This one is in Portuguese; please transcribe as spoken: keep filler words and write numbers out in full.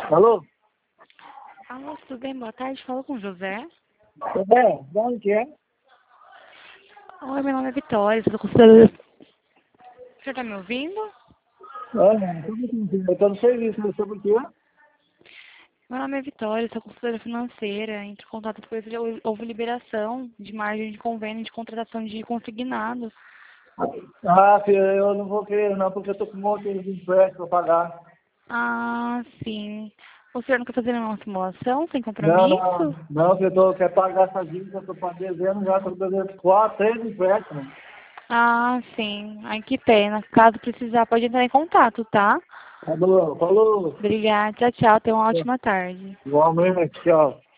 Alô? Alô, tudo bem? Boa tarde. Fala com o José. Tudo bem? De onde que é? Oi, meu nome é Vitória. Sou conselheira. O senhor tá me ouvindo? Ah, eu estou no serviço, mas sobre o quê? Meu nome é Vitória, sou consultora financeira. Entre em contato com ele, houve liberação de margem de convênio de contratação de consignado. Ah, filho, eu não vou querer não, porque eu estou com um monte de empréstimo para pagar. Ah, sim. O senhor não quer fazer nenhuma simulação sem Não, compromisso? não, não, que eu tô, quero pagar essa dívida, eu estou devendo já, estou devendo quatro, três empréstimos. Ah, sim. Ai, que pena. Caso precisar, pode entrar em contato, tá? Falou, falou. Obrigada. Tchau, tchau. Tenha uma ótima tarde. Igualmente, tchau.